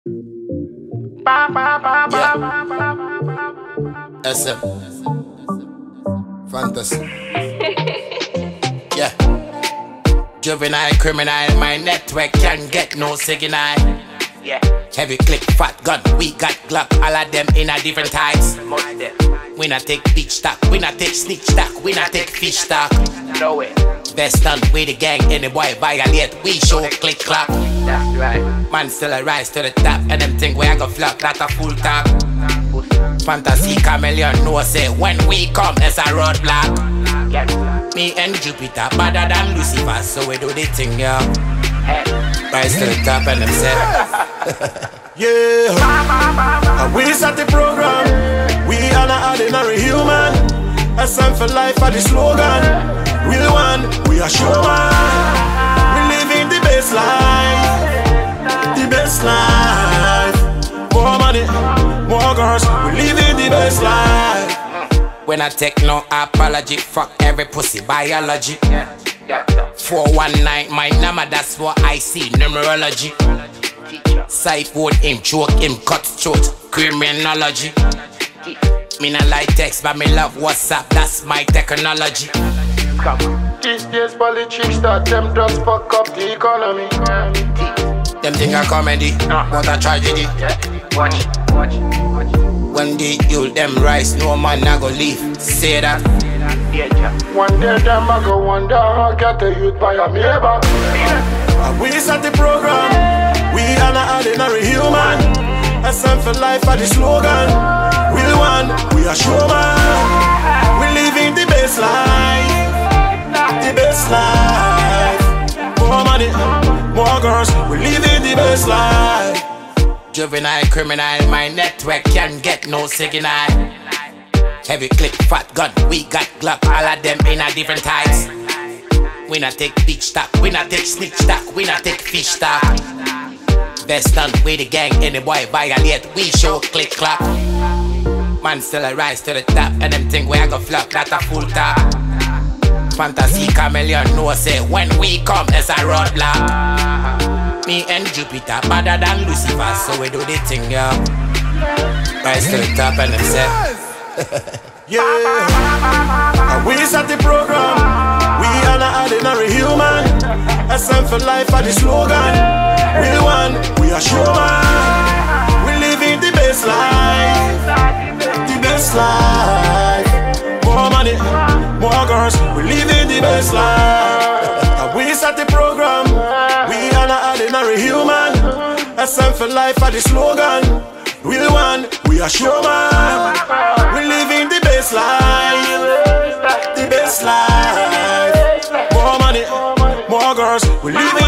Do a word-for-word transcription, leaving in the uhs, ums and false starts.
Yeah. S M. Fantasy. Yeah. Juvenile criminal, my network can get no signal. Yeah. Heavy clip, fat gun, we got Glock, all of them in a different types. We not take beach stock, we not take sneak stock, we not take fish stock. No way. Best done with the gang, any boy violate, we show click clock. That's right. Man still a rise to the top, and them think we a go flop, not a full talk. Fantasy chameleon know say when we come, there's a roadblock. Me and Jupiter, better than Lucifer, so we do the thing, yeah. Rise to the top and them say yeah, we start the program. We are not ordinary human. S M for life are the slogan. Real one, we are showman. We living the best life. The best life. More money, more girls. We living the best life. When I take no apology, fuck every pussy biology. four one nine, my number, that's what I see, numerology. Siphon him, choke him, cut throat, criminology. Me not like text, but me love WhatsApp, that's my technology. These days politics that them just fuck up the economy. Them think a comedy, but a tragedy. Watch, watch, watch. When the youth them rise, no man a go leave. Say that. One day them a go wonder how get the youth by a neighbor. We start the program. We are not ordinary human. S M for life are the slogan. Real one, we are showman. We living the best life. The best life. More money, more girls. We living the best life. Juvenile criminal, my network can get no signal. Heavy clip, fat gun, we got Glock, all of them in a different types. We not take beach stock, we not take sneak stock, we not take fish stock. Best done with the gang, any boy violate, we show click clock. Man still a rise to the top, and them think we a go flop, not a full talk. Fantasy chameleon know say when we come, there's a roadblock. Me and Jupiter, better than Lucifer, so we do the thing, yeah. Rise to the top and them say yeah, we start the program. We are not ordinary human. S M for life are the slogan. Real one, we are showman. We living the best life. The best life. More money, more girls. We living the best life. We start the program. We are not ordinary human. S M for life are the slogan. Real one, we are showman. We living the best life. The best life. More money, more girls. We living